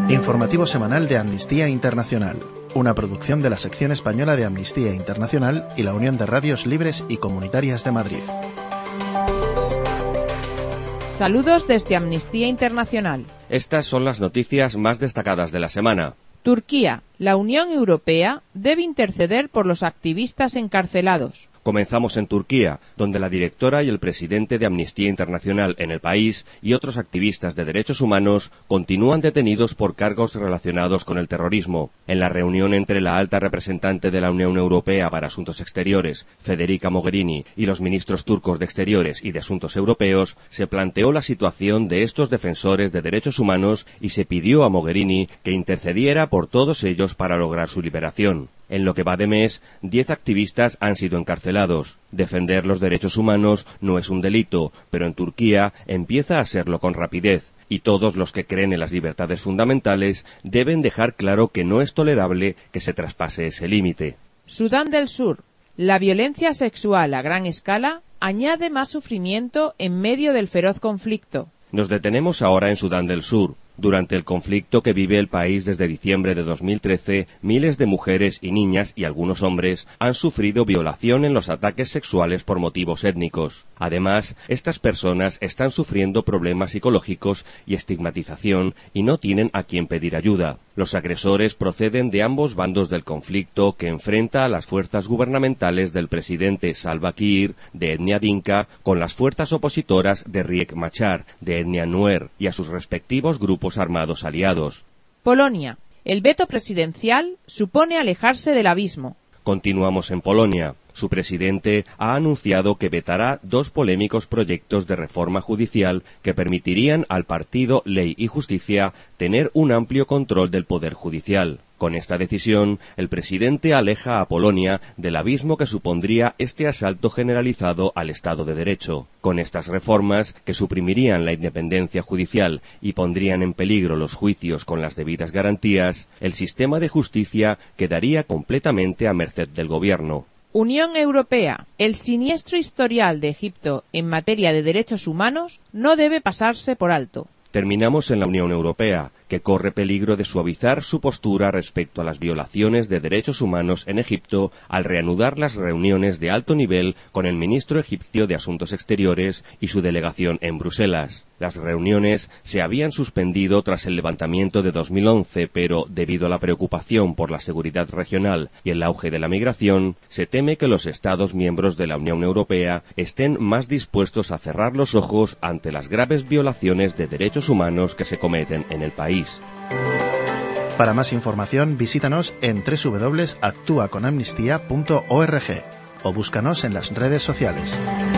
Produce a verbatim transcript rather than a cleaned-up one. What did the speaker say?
Informativo semanal de Amnistía Internacional, una producción de la sección española de Amnistía Internacional y la Unión de Radios Libres y Comunitarias de Madrid. Saludos desde Amnistía Internacional. Estas son las noticias más destacadas de la semana. Turquía. La Unión Europea debe interceder por los activistas encarcelados. Comenzamos en Turquía, donde la directora y el presidente de Amnistía Internacional en el país y otros activistas de derechos humanos continúan detenidos por cargos relacionados con el terrorismo. En la reunión entre la alta representante de la Unión Europea para Asuntos Exteriores, Federica Mogherini, y los ministros turcos de Exteriores y de Asuntos Europeos, se planteó la situación de estos defensores de derechos humanos y se pidió a Mogherini que intercediera por todos ellos para lograr su liberación. En lo que va de mes, diez activistas han sido encarcelados. Defender los derechos humanos no es un delito, pero en Turquía empieza a serlo con rapidez, y todos los que creen en las libertades fundamentales deben dejar claro que no es tolerable que se traspase ese límite. Sudán del Sur. La violencia sexual a gran escala añade más sufrimiento en medio del feroz conflicto. Nos detenemos ahora en Sudán del Sur. Durante el conflicto que vive el país desde diciembre de dos mil trece, miles de mujeres y niñas y algunos hombres han sufrido violación en los ataques sexuales por motivos étnicos. Además, estas personas están sufriendo problemas psicológicos y estigmatización y no tienen a quien pedir ayuda. Los agresores proceden de ambos bandos del conflicto que enfrenta a las fuerzas gubernamentales del presidente Salva Kiir, de etnia dinka, con las fuerzas opositoras de Riek Machar, de etnia Nuer, y a sus respectivos grupos armados aliados. Polonia. El veto presidencial supone alejarse del abismo. Continuamos en Polonia. Su presidente ha anunciado que vetará dos polémicos proyectos de reforma judicial que permitirían al partido Ley y Justicia tener un amplio control del poder judicial. Con esta decisión, el presidente aleja a Polonia del abismo que supondría este asalto generalizado al Estado de Derecho. Con estas reformas, que suprimirían la independencia judicial y pondrían en peligro los juicios con las debidas garantías, el sistema de justicia quedaría completamente a merced del gobierno. Unión Europea. El siniestro historial de Egipto en materia de derechos humanos no debe pasarse por alto. Terminamos en la Unión Europea, que corre peligro de suavizar su postura respecto a las violaciones de derechos humanos en Egipto al reanudar las reuniones de alto nivel con el ministro egipcio de Asuntos Exteriores y su delegación en Bruselas. Las reuniones se habían suspendido tras el levantamiento de dos mil once, pero debido a la preocupación por la seguridad regional y el auge de la migración, se teme que los Estados miembros de la Unión Europea estén más dispuestos a cerrar los ojos ante las graves violaciones de derechos humanos que se cometen en el país. Para más información, visítanos en doble u doble u doble u punto actúa con amnistía punto org o búscanos en las redes sociales.